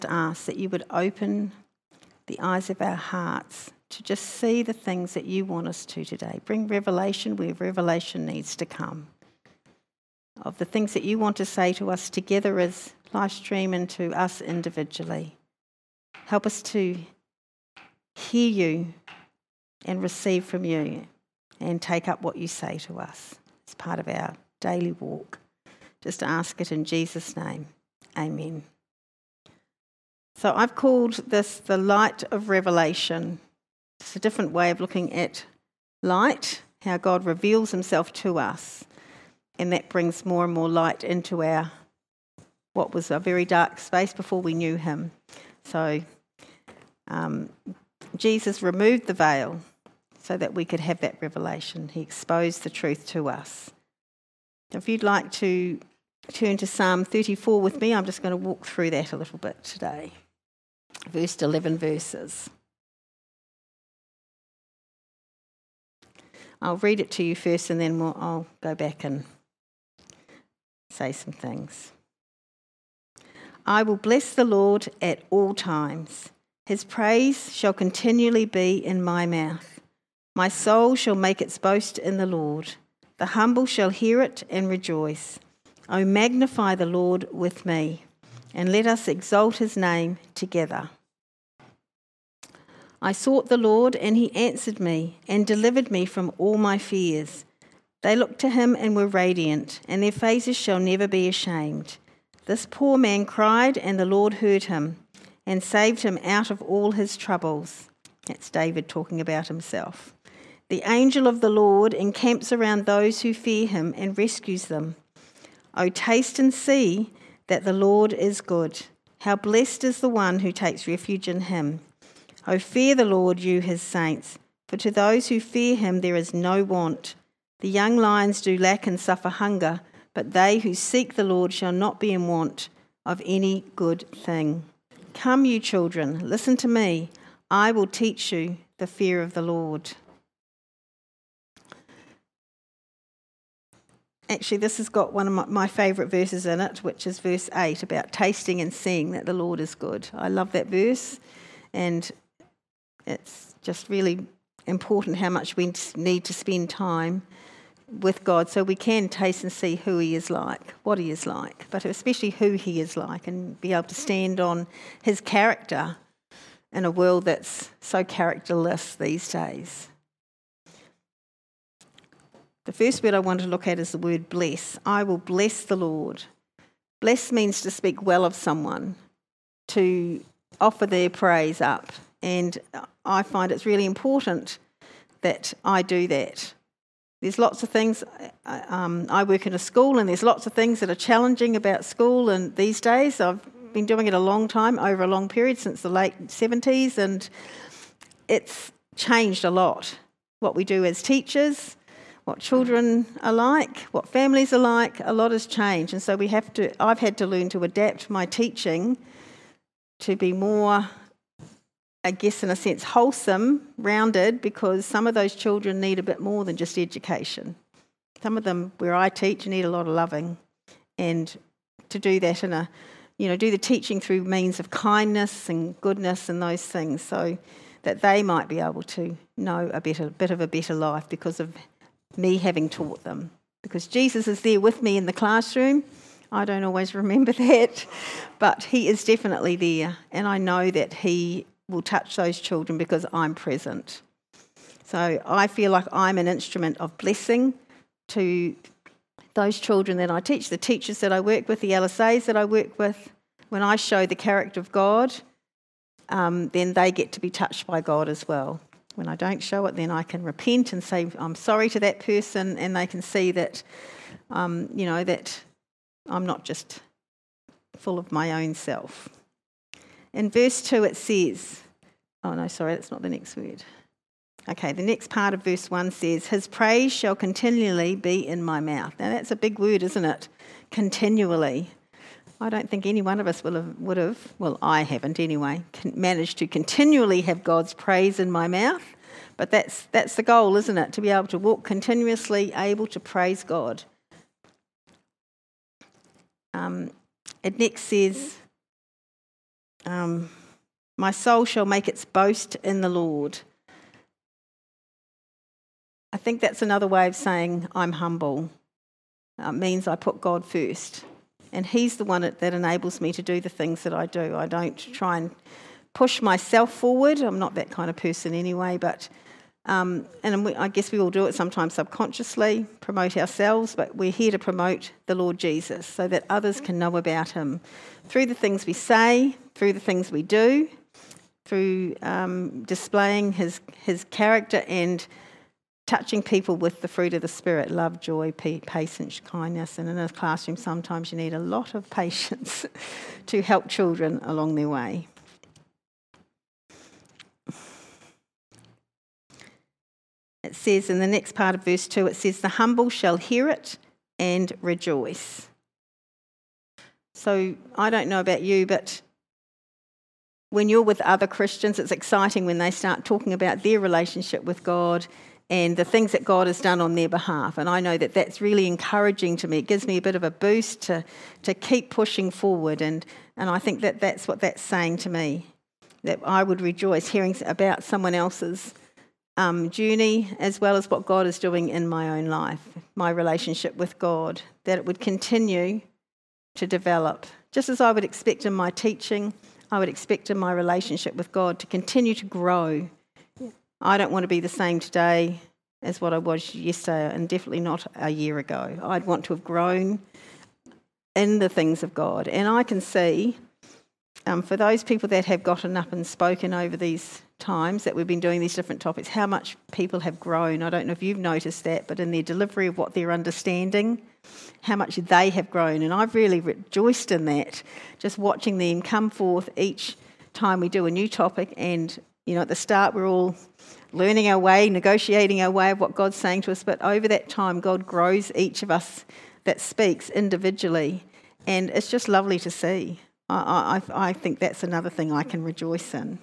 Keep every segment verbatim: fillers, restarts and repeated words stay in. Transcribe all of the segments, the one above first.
ask that you would open the eyes of our hearts to just see the things that you want us to today. Bring revelation where revelation needs to come, of the things that you want to say to us together as live stream and to us individually. Help us to hear you and receive from you and take up what you say to us as part of our daily walk. Just ask it in Jesus' name. Amen. So I've called this the light of revelation. It's a different way of looking at light, how God reveals himself to us, and that brings more and more light into our what was a very dark space before we knew him. So um, Jesus removed the veil so that we could have that revelation. He exposed the truth to us. If you'd like to turn to Psalm thirty-four with me, I'm just going to walk through that a little bit today. Verse eleven verses. I'll read it to you first and then we'll, I'll go back and say some things. I will bless the Lord at all times. His praise shall continually be in my mouth. My soul shall make its boast in the Lord. The humble shall hear it and rejoice. O magnify the Lord with me, and let us exalt his name together. I sought the Lord, and he answered me, and delivered me from all my fears. They looked to him and were radiant, and their faces shall never be ashamed. This poor man cried, and the Lord heard him, and saved him out of all his troubles. That's David talking about himself. The angel of the Lord encamps around those who fear him and rescues them. O taste and see that the Lord is good. How blessed is the one who takes refuge in him. O fear the Lord, you his saints, for to those who fear him there is no want. The young lions do lack and suffer hunger, but they who seek the Lord shall not be in want of any good thing. Come, you children, listen to me. I will teach you the fear of the Lord. Actually, this has got one of my, my favourite verses in it, which is verse eight, about tasting and seeing that the Lord is good. I love that verse, and it's just really important how much we need to spend time with God so we can taste and see who he is like, what he is like, but especially who he is like, and be able to stand on his character in a world that's so characterless these days. The first word I want to look at is the word bless. I will bless the Lord. Bless means to speak well of someone, to offer their praise up. And I find it's really important that I do that. There's lots of things, um, I work in a school, and there's lots of things that are challenging about school, and these days I've been doing it a long time, over a long period, since the late seventies, and it's changed a lot. What we do as teachers, what children are like, what families are like, a lot has changed. And so we have to, I've had to learn to adapt my teaching to be more, I guess in a sense, wholesome, rounded, because some of those children need a bit more than just education. Some of them, where I teach, need a lot of loving. And to do that in a, you know, do the teaching through means of kindness and goodness and those things, so that they might be able to know a better, bit of a better life because of me having taught them. Because Jesus is there with me in the classroom. I don't always remember that, but he is definitely there, and I know that he will touch those children because I'm present. So I feel like I'm an instrument of blessing to those children that I teach, the teachers that I work with, the L S As that I work with. When I show the character of God, um, then they get to be touched by God as well. When I don't show it, then I can repent and say I'm sorry to that person, and they can see that, um, you know, that I'm not just full of my own self. In verse two it says, oh no, sorry, that's not the next word. Okay, the next part of verse one says, his praise shall continually be in my mouth. Now that's a big word, isn't it? Continually. I don't think any one of us will have, would have, well, I haven't anyway, managed to continually have God's praise in my mouth. But that's that's the goal, isn't it? To be able to walk continuously, able to praise God. Um, it next says, Um, my soul shall make its boast in the Lord. I think that's another way of saying I'm humble. It means I put God first. And he's the one that, that enables me to do the things that I do. I don't try and push myself forward. I'm not that kind of person anyway, but um, and we, I guess we all do it sometimes subconsciously, promote ourselves, but we're here to promote the Lord Jesus so that others can know about him through the things we say, through the things we do, through um, displaying his his character and touching people with the fruit of the Spirit, love, joy, patience, kindness. And in a classroom, sometimes you need a lot of patience to help children along their way. It says in the next part of verse two, it says, the humble shall hear it and rejoice. So I don't know about you, but when you're with other Christians, it's exciting when they start talking about their relationship with God and the things that God has done on their behalf. And I know that that's really encouraging to me. It gives me a bit of a boost to, to keep pushing forward. And, and I think that that's what that's saying to me, that I would rejoice hearing about someone else's um, journey as well as what God is doing in my own life, my relationship with God, that it would continue to develop. Just as I would expect in my teaching, I would expect in my relationship with God to continue to grow. I don't want to be the same today as what I was yesterday, and definitely not a year ago. I'd want to have grown in the things of God. And I can see, um, for those people that have gotten up and spoken over these times that we've been doing these different topics, how much people have grown. I don't know if you've noticed that, but in their delivery of what they're understanding, how much they have grown. And I've really rejoiced in that, just watching them come forth each time we do a new topic. And, you know, at the start we're all learning our way, negotiating our way of what God's saying to us, but over that time God grows each of us that speaks individually, and it's just lovely to see. I, I, I think that's another thing I can rejoice in.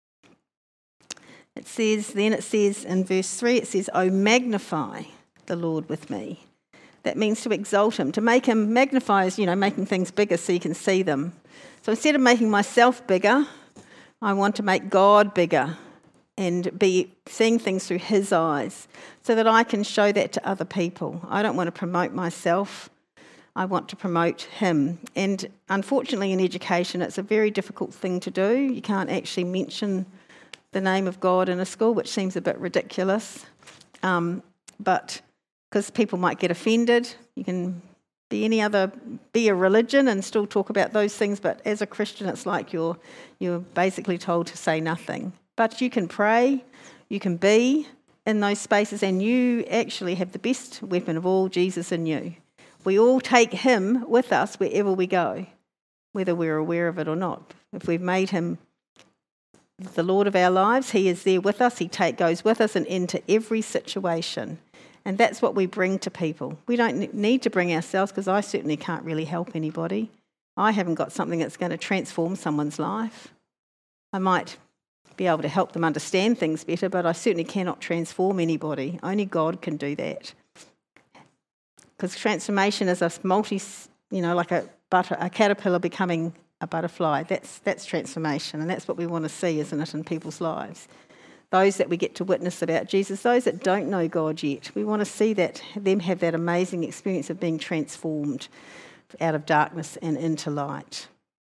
It says, then it says in verse three, it says, "Oh, magnify the Lord with me." That means to exalt him, to make him magnify, is, you know, making things bigger so you can see them. So instead of making myself bigger, I want to make God bigger and be seeing things through his eyes so that I can show that to other people. I don't want to promote myself. I want to promote him. And unfortunately in education, it's a very difficult thing to do. You can't actually mention the name of God in a school, which seems a bit ridiculous. Um, but because people might get offended, you can be any other, be a religion and still talk about those things, but as a Christian, it's like you're you're basically told to say nothing. But you can pray, you can be in those spaces, and you actually have the best weapon of all, Jesus in you. We all take him with us wherever we go, whether we're aware of it or not. If we've made him the Lord of our lives, he is there with us, he take, goes with us and into every situation. And that's what we bring to people. We don't need to bring ourselves, because I certainly can't really help anybody. I haven't got something that's going to transform someone's life. I might be able to help them understand things better, but I certainly cannot transform anybody. Only God can do that. Because transformation is a multi, you know, like a, butter, a caterpillar becoming a butterfly. That's that's transformation, and that's what we want to see, isn't it, in people's lives? Those that we get to witness about Jesus, those that don't know God yet, we want to see that, them have that amazing experience of being transformed out of darkness and into light.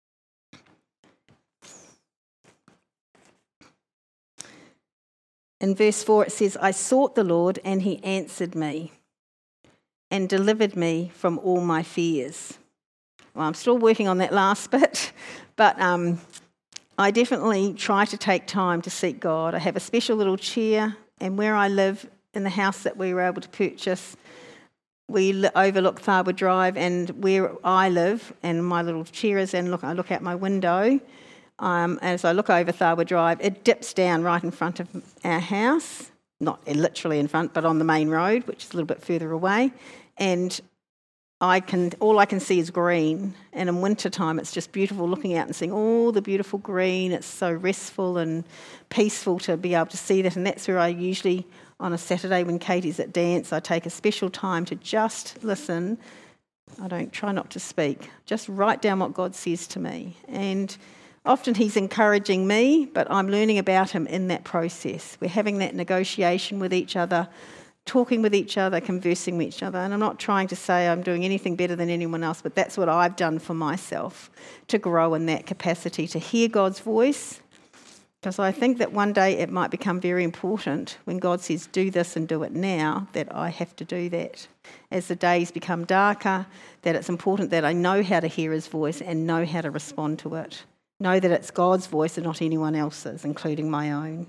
In verse four it says, "I sought the Lord and he answered me and delivered me from all my fears." Well, I'm still working on that last bit, but um, I definitely try to take time to seek God. I have a special little chair, and where I live, in the house that we were able to purchase, we overlook Tharwood Drive, and where I live, and my little chair is, and look, I look out my window, um, as I look over Tharwood Drive, it dips down right in front of our house, not literally in front, but on the main road, which is a little bit further away, and I can all I can see is green, and in winter time it's just beautiful looking out and seeing all the beautiful green. It's so restful and peaceful to be able to see that, and that's where I usually, on a Saturday when Katie's at dance, I take a special time to just listen. I don't try not to speak, just write down what God says to me, and Often he's encouraging me, but I'm learning about him in that process. We're having that negotiation with each other, talking with each other, conversing with each other. And I'm not trying to say I'm doing anything better than anyone else, but that's what I've done for myself to grow in that capacity, to hear God's voice. Because I think that one day it might become very important when God says, do this and do it now, that I have to do that. As the days become darker, that it's important that I know how to hear his voice and know how to respond to it. Know that it's God's voice and not anyone else's, including my own.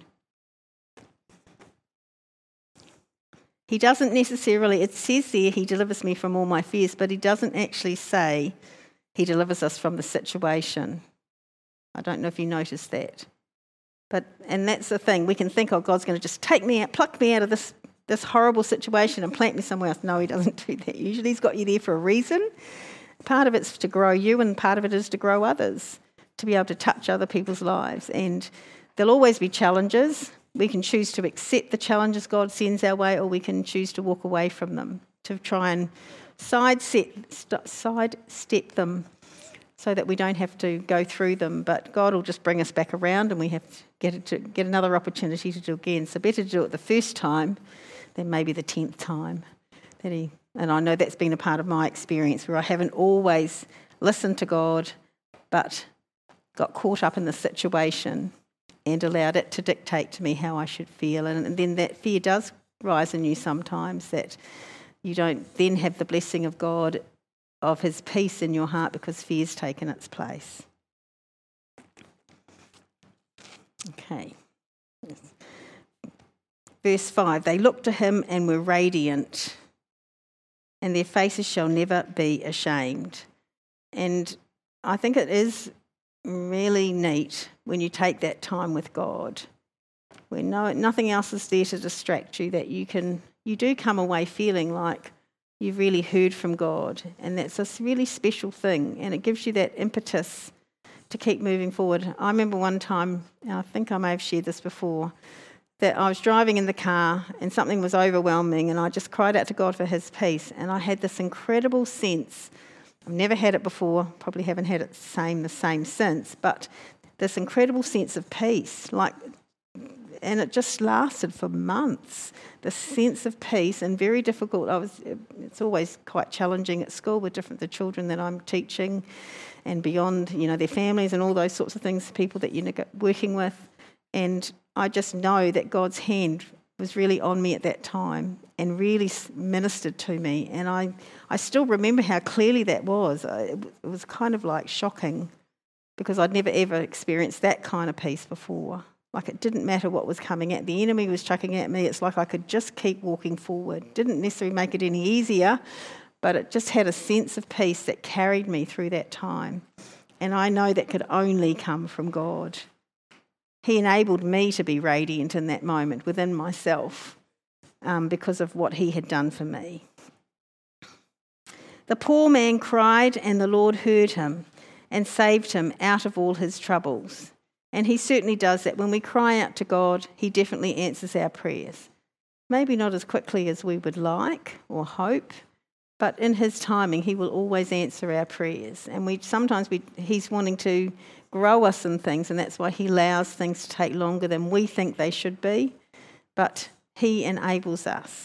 He doesn't necessarily, it says there, he delivers me from all my fears, but he doesn't actually say he delivers us from the situation. I don't know if you noticed that. But, and that's the thing, we can think, oh, God's going to just take me out, pluck me out of this, this horrible situation and plant me somewhere else. No, he doesn't do that. Usually he's got you there for a reason. Part of it's to grow you and part of it is to grow others, to be able to touch other people's lives. And there'll always be challenges. We can choose to accept the challenges God sends our way, or we can choose to walk away from them, to try and sidestep, sidestep them so that we don't have to go through them. But God will just bring us back around and we have to get, it to get another opportunity to do again. So better to do it the first time than maybe the tenth time. That he, and I know that's been a part of my experience where I haven't always listened to God but got caught up in the situation and allowed it to dictate to me how I should feel. And, and then that fear does rise in you sometimes, that you don't then have the blessing of God, of his peace in your heart, because fear's taken its place. Okay. Verse five, they looked to him and were radiant, and their faces shall never be ashamed. And I think it is really neat when you take that time with God, where no, nothing else is there to distract you, that you can, you do come away feeling like you've really heard from God, and that's a really special thing, and it gives you that impetus to keep moving forward. I remember one time, I think I may have shared this before, that I was driving in the car and something was overwhelming and I just cried out to God for his peace, and I had this incredible sense. I've never had it before, probably haven't had it the same the same since, but this incredible sense of peace, like, and it just lasted for months. This sense of peace, and very difficult. I was. It's always quite challenging at school with different the children that I'm teaching, and beyond, you know, their families and all those sorts of things, people that you're working with, and I just know that God's hand was really on me at that time and really ministered to me. And I, I still remember how clearly that was. It was kind of like shocking, because I'd never ever experienced that kind of peace before. Like, it didn't matter what was coming at. The enemy was chucking at me. It's like I could just keep walking forward. Didn't necessarily make it any easier, but it just had a sense of peace that carried me through that time. And I know that could only come from God. He enabled me to be radiant in that moment within myself, um, because of what he had done for me. The poor man cried, and the Lord heard him and saved him out of all his troubles. And he certainly does that. When we cry out to God, he definitely answers our prayers. Maybe not as quickly as we would like or hope, but in his timing, he will always answer our prayers. And we sometimes we, he's wanting to grow us in things, and that's why he allows things to take longer than we think they should be, but he enables us.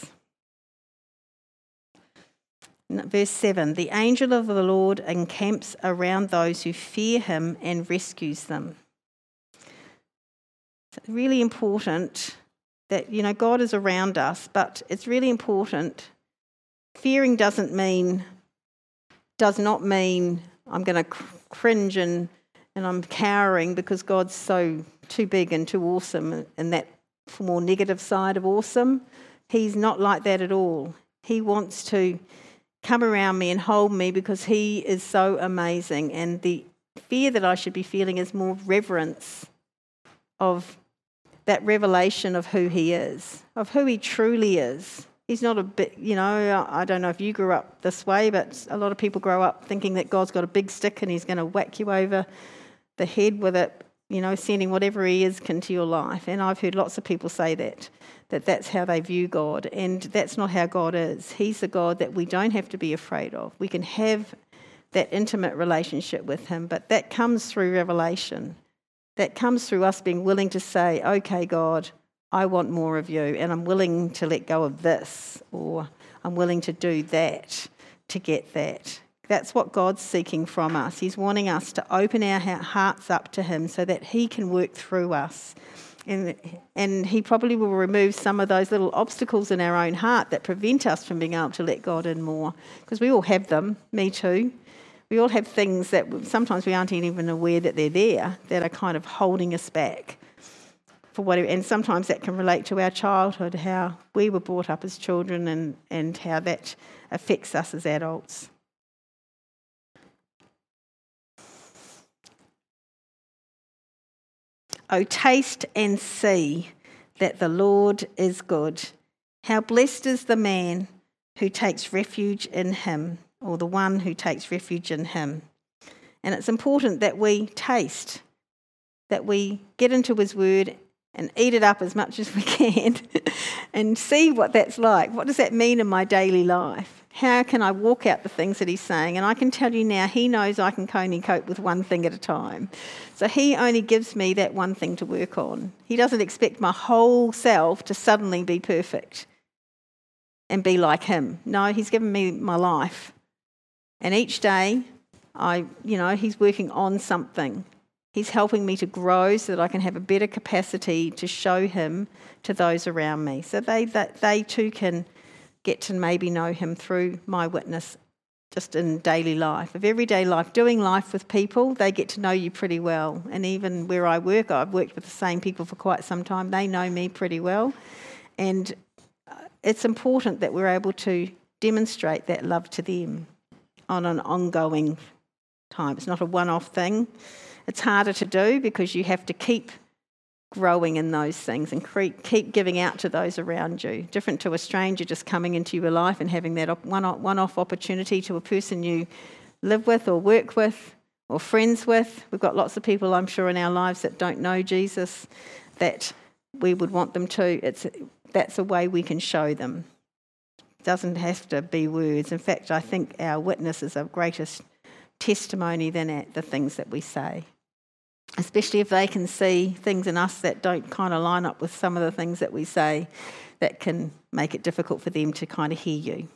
Verse seven, the angel of the Lord encamps around those who fear him and rescues them. It's really important that, you know, God is around us, but it's really important. Fearing doesn't mean, does not mean I'm going to cringe and, and I'm cowering because God's so too big and too awesome, and that more negative side of awesome. He's not like that at all. He wants to come around me and hold me because he is so amazing, and the fear that I should be feeling is more reverence of that revelation of who he is, of who he truly is. He's not a bit, you know, I don't know if you grew up this way, but a lot of people grow up thinking that God's got a big stick and he's going to whack you over the head with it, you know, sending whatever he is into your life. And I've heard lots of people say that, that that's how they view God. And that's not how God is. He's the God that we don't have to be afraid of. We can have that intimate relationship with him. But that comes through revelation. That comes through us being willing to say, okay, God, I want more of you, and I'm willing to let go of this, or I'm willing to do that to get that. That's what God's seeking from us. He's wanting us to open our hearts up to him so that he can work through us. And, and he probably will remove some of those little obstacles in our own heart that prevent us from being able to let God in more. Because we all have them, me too. We all have things that sometimes we aren't even aware that they're there, that are kind of holding us back. For whatever, and sometimes that can relate to our childhood, how we were brought up as children, and, and how that affects us as adults. Oh, taste and see that the Lord is good. How blessed is the man who takes refuge in him, or the one who takes refuge in him. And it's important that we taste, that we get into his word and eat it up as much as we can and see what that's like. What does that mean in my daily life? How can I walk out the things that he's saying? And I can tell you now, he knows I can only cope with one thing at a time. So he only gives me that one thing to work on. He doesn't expect my whole self to suddenly be perfect and be like him. No, he's given me my life. And each day, I, you know, he's working on something. He's helping me to grow so that I can have a better capacity to show him to those around me. So they, that they too can get to maybe know him through my witness just in daily life, of everyday life, doing life with people. They get to know you pretty well. And even where I work, I've worked with the same people for quite some time. They know me pretty well. And it's important that we're able to demonstrate that love to them on an ongoing time. It's not a one-off thing. It's harder to do because you have to keep growing in those things and keep giving out to those around you. Different to a stranger just coming into your life and having that one-off opportunity to a person you live with or work with or friends with. We've got lots of people, I'm sure, in our lives that don't know Jesus that we would want them to. It's that's a way we can show them. It doesn't have to be words. In fact, I think our witness is of greatest testimony than the things that we say. Especially if they can see things in us that don't kind of line up with some of the things that we say, that can make it difficult for them to kind of hear you.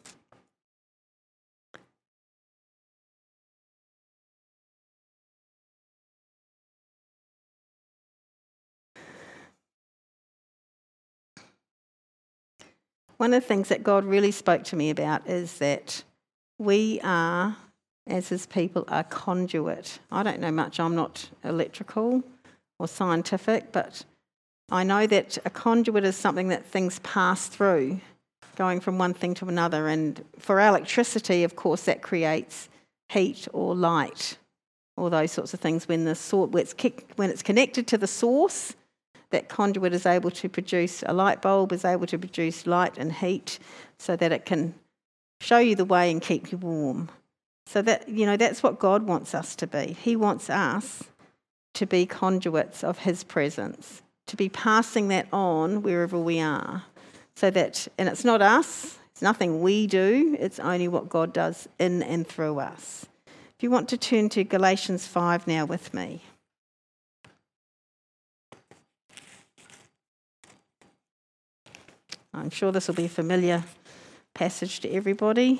One of the things that God really spoke to me about is that we are, as his people, are conduit. I don't know much, I'm not electrical or scientific, but I know that a conduit is something that things pass through, going from one thing to another. And for electricity, of course, that creates heat or light, all those sorts of things. When the sort, when it's kicked, when it's connected to the source, that conduit is able to produce, a light bulb is able to produce light and heat so that it can show you the way and keep you warm. So that, you know, that's what God wants us to be. He wants us to be conduits of his presence, to be passing that on wherever we are. So that, and it's not us, it's nothing we do, it's only what God does in and through us. If you want to turn to Galatians five now with me. I'm sure this will be a familiar passage to everybody.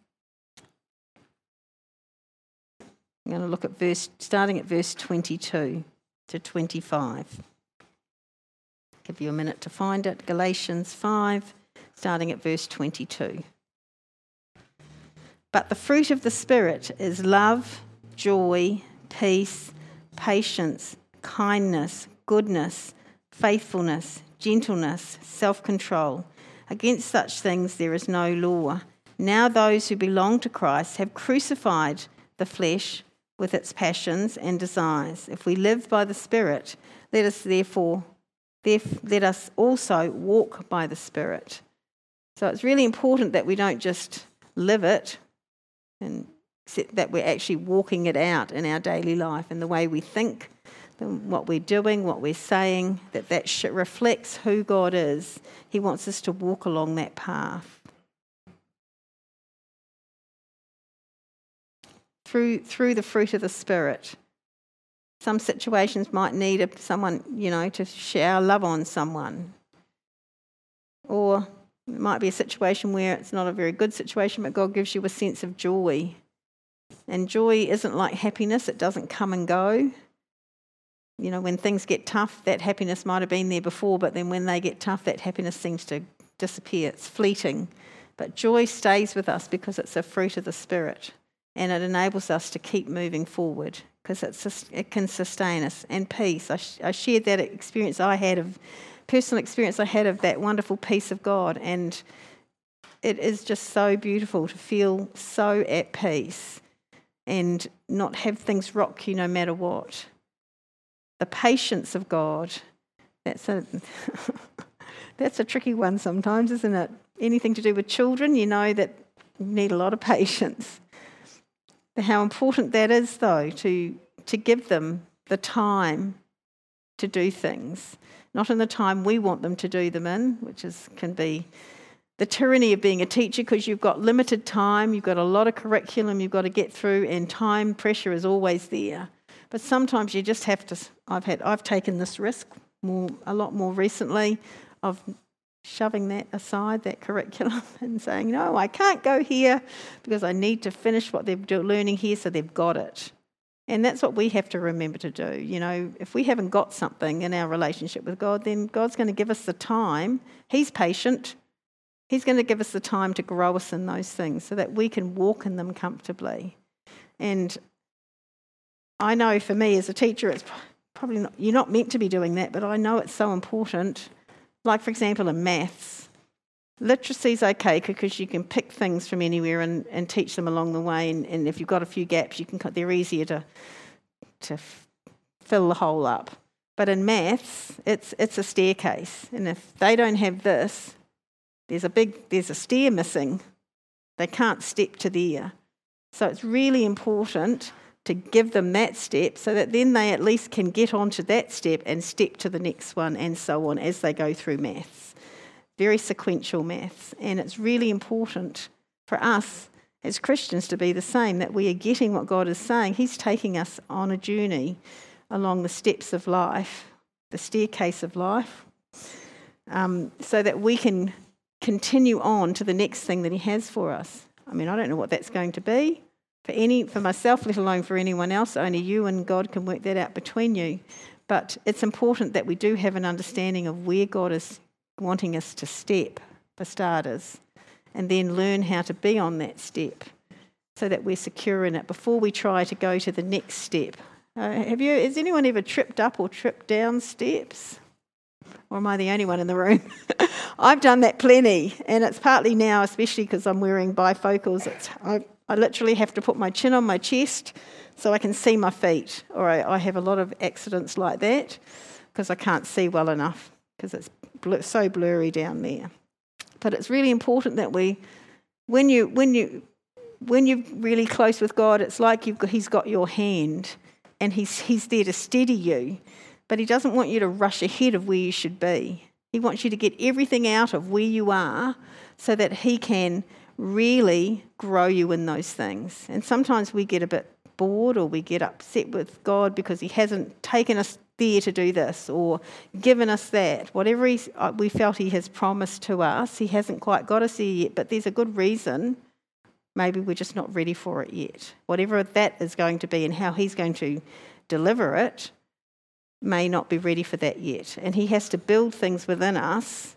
I'm going to look at verse, starting at verse twenty-two to twenty-five. Give you a minute to find it. Galatians five, starting at verse twenty-two. But the fruit of the Spirit is love, joy, peace, patience, kindness, goodness, faithfulness, gentleness, self-control. Against such things there is no law. Now those who belong to Christ have crucified the flesh with its passions and desires. If we live by the Spirit, let us therefore, therefore let us also walk by the Spirit. So it's really important that we don't just live it, and that we're actually walking it out in our daily life, in the way we think, what we're doing, what we're saying, that that sh- reflects who God is. He wants us to walk along that path. through through the fruit of the Spirit. Some situations might need a, someone, you know, to shower love on someone. Or it might be a situation where it's not a very good situation, but God gives you a sense of joy. And joy isn't like happiness, it doesn't come and go. You know, when things get tough, that happiness might have been there before, but then when they get tough, that happiness seems to disappear. It's fleeting. But joy stays with us because it's a fruit of the Spirit, and it enables us to keep moving forward because it's, it can sustain us. And peace. I, sh- I shared that experience I had of, personal experience I had of that wonderful peace of God, and it is just so beautiful to feel so at peace and not have things rock you no matter what. The patience of God, that's a that's a tricky one sometimes, isn't it? Anything to do with children, you know that you need a lot of patience. But how important that is, though, to to give them the time to do things, not in the time we want them to do them in, which is can be the tyranny of being a teacher because you've got limited time, you've got a lot of curriculum you've got to get through, and time pressure is always there. But sometimes you just have to. I've had. I've taken this risk more, a lot more recently, of shoving that aside, that curriculum, and saying, no, I can't go here because I need to finish what they're learning here, so they've got it. And that's what we have to remember to do. You know, if we haven't got something in our relationship with God, then God's going to give us the time. He's patient. He's going to give us the time to grow us in those things so that we can walk in them comfortably. And I know for me as a teacher, it's probably not, you're not meant to be doing that, but I know it's so important. Like, for example, in maths, literacy's okay because you can pick things from anywhere and, and teach them along the way. And, and if you've got a few gaps, you can they're easier to to f- fill the hole up. But in maths, it's it's a staircase, and if they don't have this, there's a big there's a stair missing. They can't step to there. So it's really important to give them that step so that then they at least can get onto that step and step to the next one and so on as they go through maths. Very sequential maths. And it's really important for us as Christians to be the same, that we are getting what God is saying. He's taking us on a journey along the steps of life, the staircase of life, um, so that we can continue on to the next thing that he has for us. I mean, I don't know what that's going to be. For any, for myself, let alone for anyone else, only you and God can work that out between you. But it's important that we do have an understanding of where God is wanting us to step, for starters, and then learn how to be on that step so that we're secure in it before we try to go to the next step. Uh, have you? Has anyone ever tripped up or tripped down steps? Or am I the only one in the room? I've done that plenty, and it's partly now, especially because I'm wearing bifocals. It's, I, I literally have to put my chin on my chest so I can see my feet, or I, I have a lot of accidents like that because I can't see well enough because it's bl- so blurry down there. But it's really important that we, when you when you when you're really close with God, it's like you've got, He's got your hand, and He's He's there to steady you. But he doesn't want you to rush ahead of where you should be. He wants you to get everything out of where you are so that he can really grow you in those things. And sometimes we get a bit bored or we get upset with God because he hasn't taken us there to do this or given us that. Whatever he's, we felt he has promised to us, he hasn't quite got us there yet, but there's a good reason. Maybe we're just not ready for it yet. Whatever that is going to be and how he's going to deliver it, may not be ready for that yet. And he has to build things within us,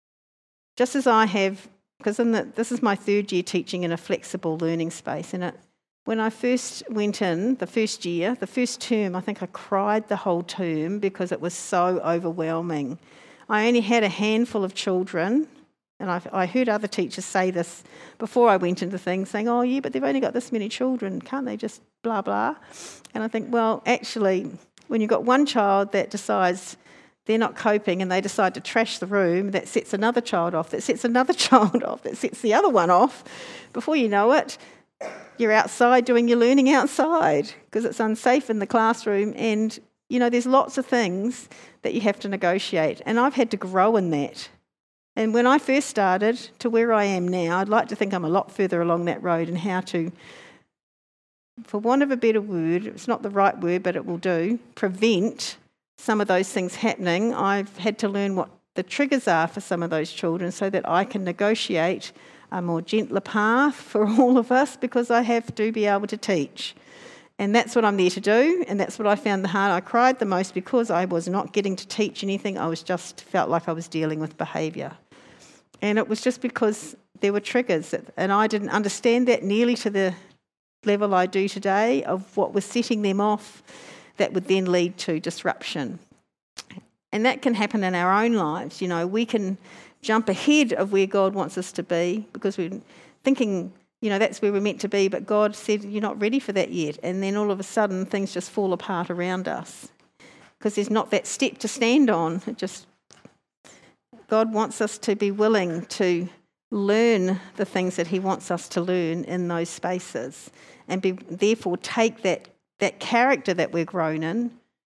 just as I have, because in the, this is my third year teaching in a flexible learning space. And it, when I first went in, the first year, the first term, I think I cried the whole term because it was so overwhelming. I only had a handful of children, and I've, I heard other teachers say this before I went into things, saying, oh yeah, but they've only got this many children, can't they just blah, blah? And I think, well, actually, when you've got one child that decides they're not coping and they decide to trash the room, that sets another child off, that sets another child off, that sets the other one off. Before you know it, you're outside doing your learning outside because it's unsafe in the classroom. And, you know, there's lots of things that you have to negotiate. And I've had to grow in that. And when I first started to where I am now, I'd like to think I'm a lot further along that road and how to for want of a better word, it's not the right word, but it will do, prevent some of those things happening. I've had to learn what the triggers are for some of those children so that I can negotiate a more gentler path for all of us, because I have to be able to teach. And that's what I'm there to do, and that's what I found the hard. I cried the most because I was not getting to teach anything. I was just felt like I was dealing with behaviour. And it was just because there were triggers, and I didn't understand that nearly to the level I do today of what was setting them off that would then lead to disruption. And that can happen in our own lives. You know, we can jump ahead of where God wants us to be because we're thinking, you know, that's where we're meant to be, but God said, you're not ready for that yet. And then all of a sudden things just fall apart around us because there's not that step to stand on. It just, God wants us to be willing to learn the things that he wants us to learn in those spaces and be, therefore take that, that character that we're grown in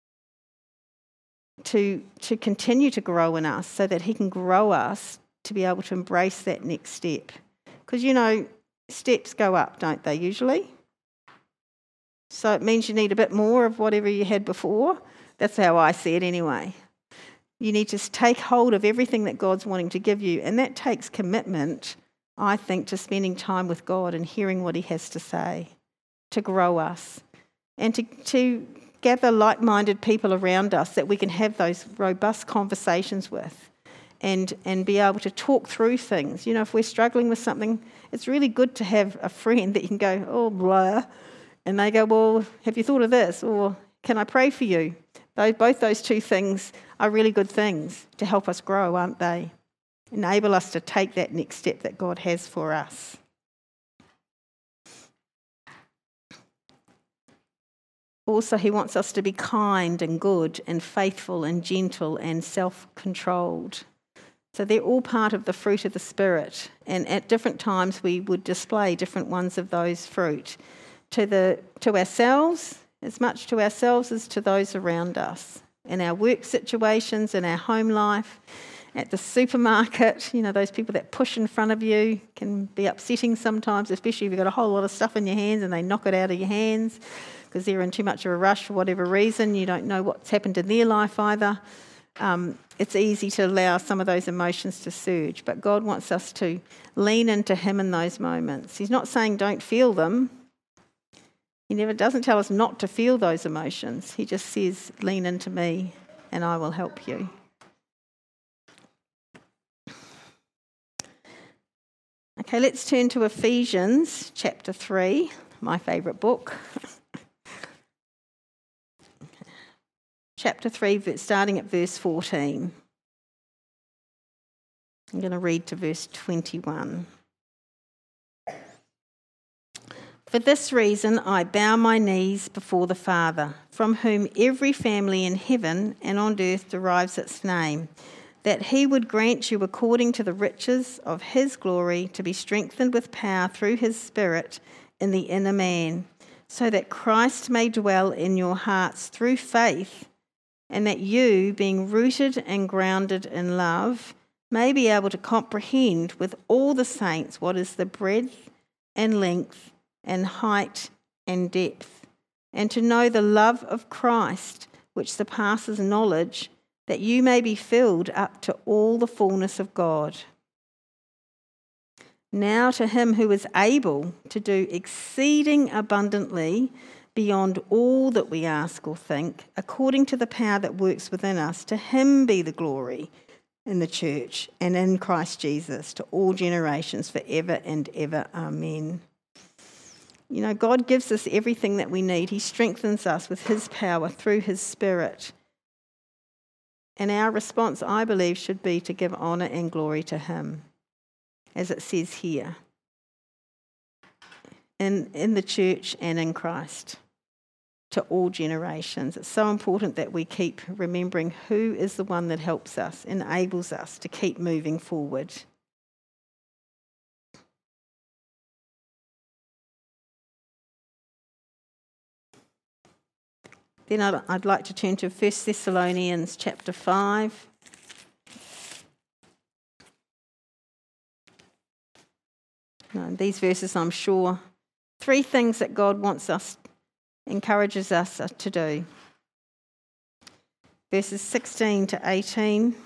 to, to continue to grow in us so that he can grow us to be able to embrace that next step. Because, you know, steps go up, don't they, usually? So it means you need a bit more of whatever you had before. That's how I see it anyway. You need to take hold of everything that God's wanting to give you, and that takes commitment, I think, to spending time with God and hearing what he has to say to grow us and to, to gather like-minded people around us that we can have those robust conversations with and, and be able to talk through things. You know, if we're struggling with something, it's really good to have a friend that you can go, oh, blah, and they go, well, have you thought of this? Or can I pray for you? Those, both those two things are really good things to help us grow, aren't they? Enable us to take that next step that God has for us. Also, he wants us to be kind and good and faithful and gentle and self-controlled. So they're all part of the fruit of the Spirit. And at different times we would display different ones of those fruit to the to ourselves, as much to ourselves as to those around us, in our work situations, in our home life, at the supermarket. You know, those people that push in front of you can be upsetting sometimes, especially if you've got a whole lot of stuff in your hands and they knock it out of your hands because they're in too much of a rush for whatever reason. You don't know what's happened in their life either. Um, it's easy to allow some of those emotions to surge, but God wants us to lean into him in those moments. He's not saying don't feel them. He never doesn't tell us not to feel those emotions. He just says, lean into me and I will help you. Okay, let's turn to Ephesians chapter three, my favourite book. Chapter three, starting at verse fourteen. I'm going to read to verse twenty-one. For this reason I bow my knees before the Father, from whom every family in heaven and on earth derives its name, that he would grant you according to the riches of his glory to be strengthened with power through his Spirit in the inner man, so that Christ may dwell in your hearts through faith, and that you, being rooted and grounded in love, may be able to comprehend with all the saints what is the breadth and length and height and depth, and to know the love of Christ, which surpasses knowledge, that you may be filled up to all the fullness of God. Now to him who is able to do exceeding abundantly beyond all that we ask or think, according to the power that works within us, to him be the glory in the church and in Christ Jesus to all generations forever and ever. Amen. You know, God gives us everything that we need. He strengthens us with his power through his Spirit. And our response, I believe, should be to give honour and glory to him, as it says here, in, in the church and in Christ, to all generations. It's so important that we keep remembering who is the one that helps us, enables us to keep moving forward. Then I'd, I'd like to turn to First Thessalonians chapter five. Now, these verses, I'm sure, Three things that God wants us, encourages us to do. Verses sixteen to eighteen.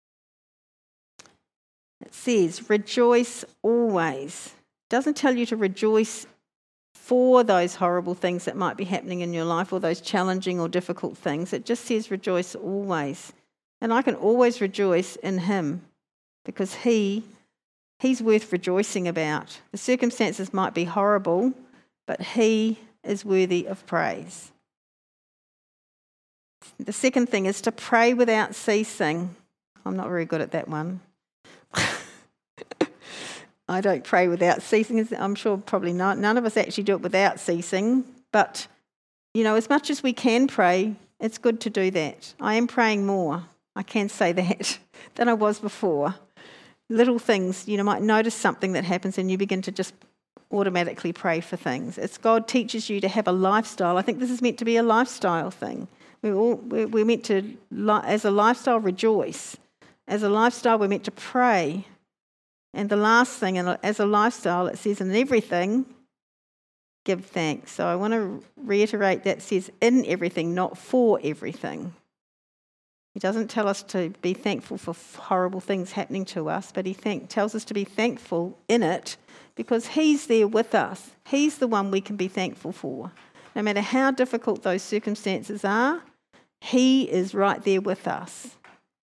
It says, rejoice always. It doesn't tell you to rejoice for those horrible things that might be happening in your life or those challenging or difficult things. It just says rejoice always. And I can always rejoice in him because he, he's worth rejoicing about. The circumstances might be horrible, but he is worthy of praise. The second thing is to pray without ceasing. I'm not very good at that one. I don't pray without ceasing. I'm sure probably not. None of us actually do it without ceasing. But, you know, as much as we can pray, it's good to do that. I am praying more, I can say that, than I was before. Little things, you know, might notice something that happens and you begin to just automatically pray for things. It's God teaches you to have a lifestyle. I think this is meant to be a lifestyle thing. We're, all, we're, we're meant to, as a lifestyle, rejoice. As a lifestyle, we're meant to pray. And the last thing, as a lifestyle, it says in everything, give thanks. So I want to reiterate that it says in everything, not for everything. He doesn't tell us to be thankful for horrible things happening to us, but he thank, tells us to be thankful in it because he's there with us. He's the one we can be thankful for. No matter how difficult those circumstances are, he is right there with us.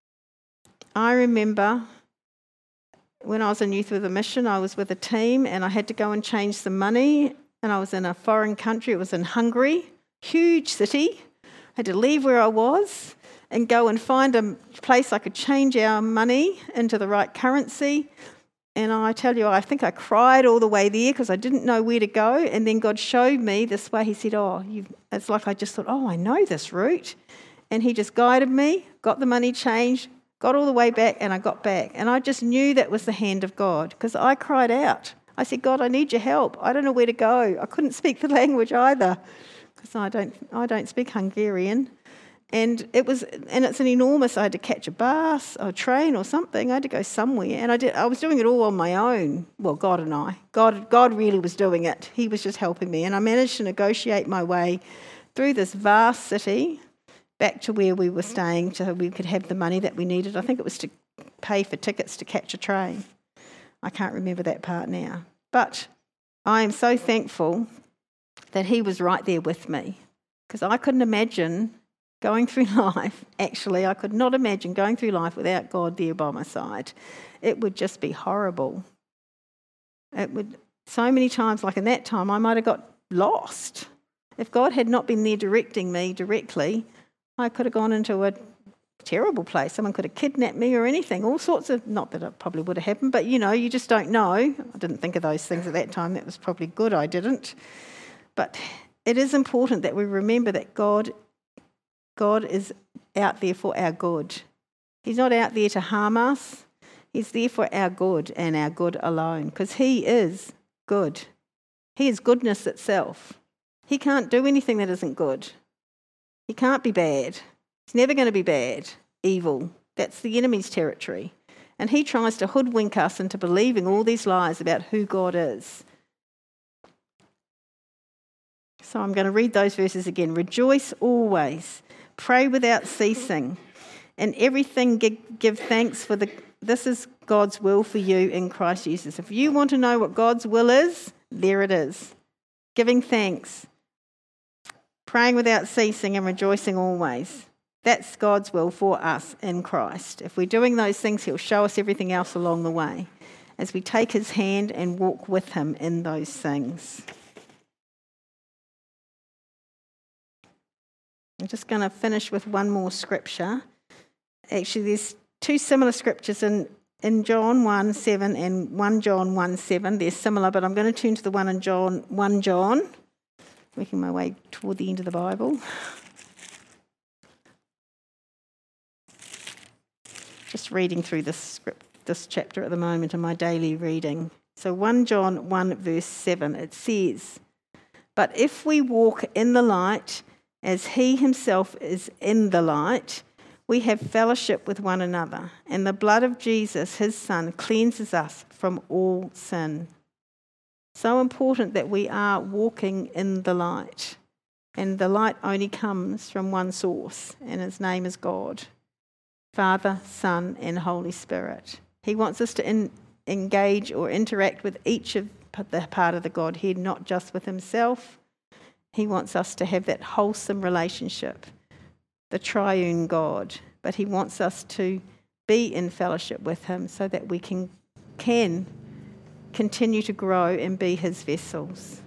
I remember when I was in Youth with a Mission, I was with a team and I had to go and change some money, and I was in a foreign country. It was in Hungary, huge city. I had to leave where I was and go and find a place I could change our money into the right currency. And I tell you, I think I cried all the way there because I didn't know where to go. And then God showed me this way. He said, oh, you it's like I just thought, oh, I know this route. And he just guided me, got the money changed, got all the way back, and I got back. And I just knew that was the hand of God because I cried out. I said, God, I need your help. I don't know where to go. I couldn't speak the language either because I don't I don't speak Hungarian. And it was, and it's an enormous, I had to catch a bus or a train or something. I had to go somewhere. And I did. I was doing it all on my own. Well, God and I. God, God really was doing it. He was just helping me. And I managed to negotiate my way through this vast city back to where we were staying so we could have the money that we needed. I think it was to pay for tickets to catch a train. I can't remember that part now. But I am so thankful that he was right there with me because I couldn't imagine going through life. Actually, I could not imagine going through life without God there by my side. It would just be horrible. It would, so many times, like in that time, I might have got lost. If God had not been there directing me directly, I could have gone into a terrible place. Someone could have kidnapped me or anything, all sorts of, not that it probably would have happened, but you know, you just don't know. I didn't think of those things at that time. That was probably good I didn't. But it is important that we remember that God, God is out there for our good. He's not out there to harm us. He's there for our good and our good alone because he is good. He is goodness itself. He can't do anything that isn't good. He can't be bad. He's never going to be bad, evil. That's the enemy's territory. And he tries to hoodwink us into believing all these lies about who God is. So I'm going to read those verses again. Rejoice always. Pray without ceasing. In everything give, give thanks for the... This is God's will for you in Christ Jesus. If you want to know what God's will is, there it is. Giving thanks. Praying without ceasing and rejoicing always. That's God's will for us in Christ. If we're doing those things, he'll show us everything else along the way as we take his hand and walk with him in those things. I'm just going to finish with one more scripture. Actually, there's two similar scriptures in, in John one seven and First John one seven. They're similar, but I'm going to turn to the one in John First John. Working my way toward the end of the Bible. Just reading through this script, this chapter at the moment in my daily reading. So First John one verse seven, it says, "But if we walk in the light, as he himself is in the light, we have fellowship with one another, and the blood of Jesus, his Son, cleanses us from all sin." So important that we are walking in the light. And the light only comes from one source, and his name is God. Father, Son, and Holy Spirit. He wants us to in, engage or interact with each of the part of the Godhead, not just with himself. He wants us to have that wholesome relationship, the triune God. But he wants us to be in fellowship with him so that we can, can continue to grow and be his vessels.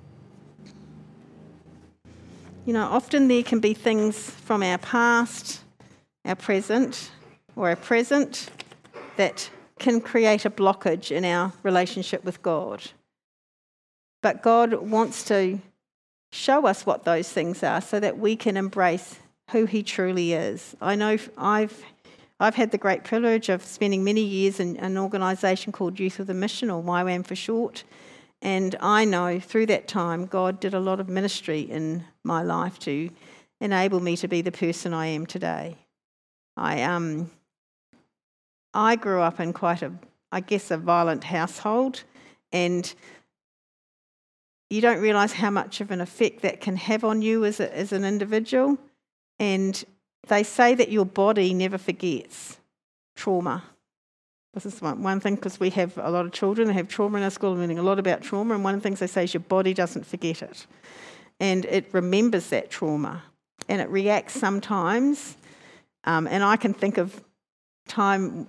You know, often there can be things from our past, our present, or our present that can create a blockage in our relationship with God. But God wants to show us what those things are so that we can embrace who he truly is. I know I've I've had the great privilege of spending many years in an organisation called Youth of the Mission, or Y WAM for short, and I know through that time God did a lot of ministry in my life to enable me to be the person I am today. I um I grew up in quite a, I guess, a violent household, and you don't realise how much of an effect that can have on you as a, as an individual. And they say that your body never forgets trauma. This is one, one thing, because we have a lot of children that have trauma in our school, learning a lot about trauma, and one of the things they say is your body doesn't forget it. And it remembers that trauma, and it reacts sometimes. Um, and I can think of time,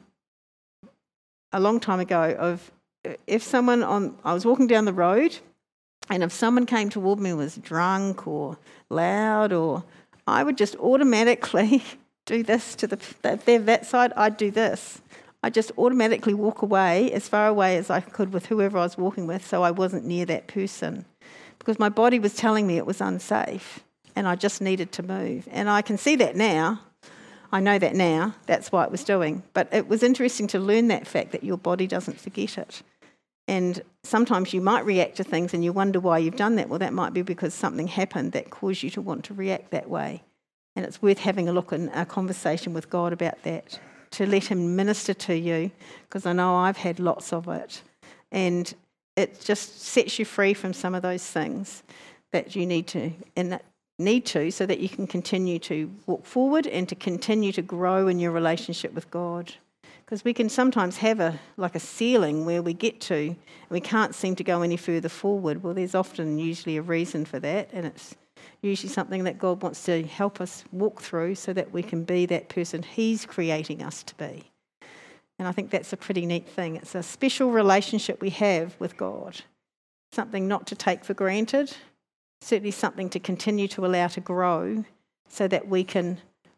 a long time ago, of if someone on, I was walking down the road, and if someone came toward me and was drunk or loud, or I would just automatically do this to the, if they're that side, I'd do this. I'd just automatically walk away as far away as I could with whoever I was walking with, so I wasn't near that person, because my body was telling me it was unsafe and I just needed to move. And I can see that now. I know that now. That's why it was doing. But it was interesting to learn that fact, that your body doesn't forget it. And sometimes you might react to things and you wonder why you've done that. Well, that might be because something happened that caused you to want to react that way. And it's worth having a look and a conversation with God about that, to let him minister to you, because I know I've had lots of it. And it just sets you free from some of those things that you need to, and need to, so that you can continue to walk forward and to continue to grow in your relationship with God. Because we can sometimes have a like a ceiling where we get to and we can't seem to go any further forward. Well, there's often usually a reason for that, and it's usually something that God wants to help us walk through so that we can be that person he's creating us to be. And I think that's a pretty neat thing. It's a special relationship we have with God, something not to take for granted, certainly something to continue to allow to grow so that we can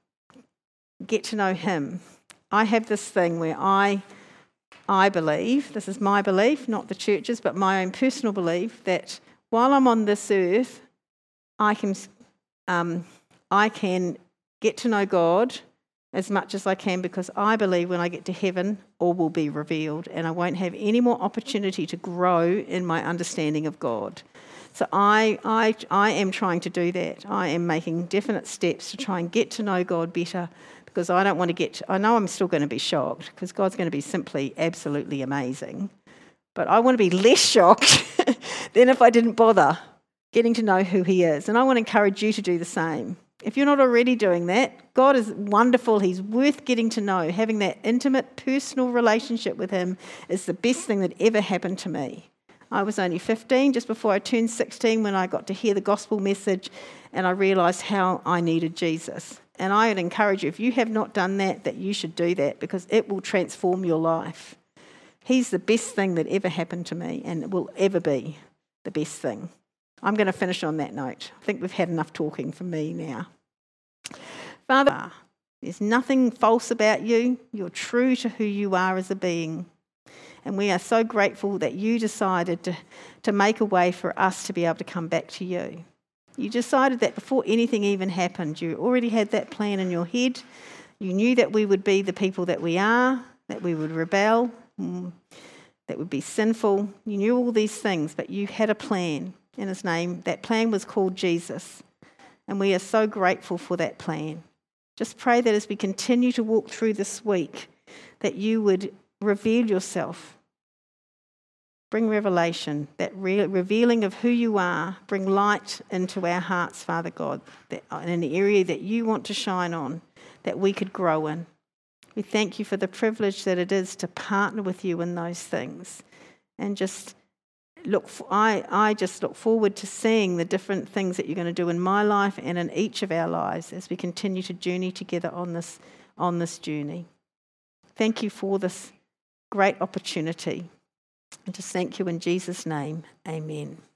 get to know him. I have this thing where I I believe, this is my belief, not the church's, but my own personal belief, that while I'm on this earth, I can um, I can get to know God as much as I can, because I believe when I get to heaven, all will be revealed and I won't have any more opportunity to grow in my understanding of God. So I, I, I am trying to do that. I am making definite steps to try and get to know God better, because I don't want to get to, I know I'm still going to be shocked, because God's going to be simply absolutely amazing. But I want to be less shocked than if I didn't bother getting to know who he is. And I want to encourage you to do the same. If you're not already doing that, God is wonderful. He's worth getting to know. Having that intimate, personal relationship with him is the best thing that ever happened to me. I was only fifteen, just before I turned sixteen, when I got to hear the gospel message and I realised how I needed Jesus. And I would encourage you, if you have not done that, that you should do that, because it will transform your life. He's the best thing that ever happened to me, and it will ever be the best thing. I'm going to finish on that note. I think we've had enough talking from me now. Father, there's nothing false about you. You're true to who you are as a being. And we are so grateful that you decided to, to make a way for us to be able to come back to you. You decided that before anything even happened. You already had that plan in your head. You knew that we would be the people that we are, that we would rebel, that would be sinful. You knew all these things, but you had a plan in his name. That plan was called Jesus. And we are so grateful for that plan. Just pray that as we continue to walk through this week, that you would reveal yourself. bring revelation, that re- revealing of who you are, bring light into our hearts, Father God, that in an area that you want to shine on, that we could grow in. We thank you for the privilege that it is to partner with you in those things. And just look, for, I, I just look forward to seeing the different things that you're going to do in my life and in each of our lives as we continue to journey together on this, on this journey. Thank you for this great opportunity. And just thank you in Jesus' name. Amen.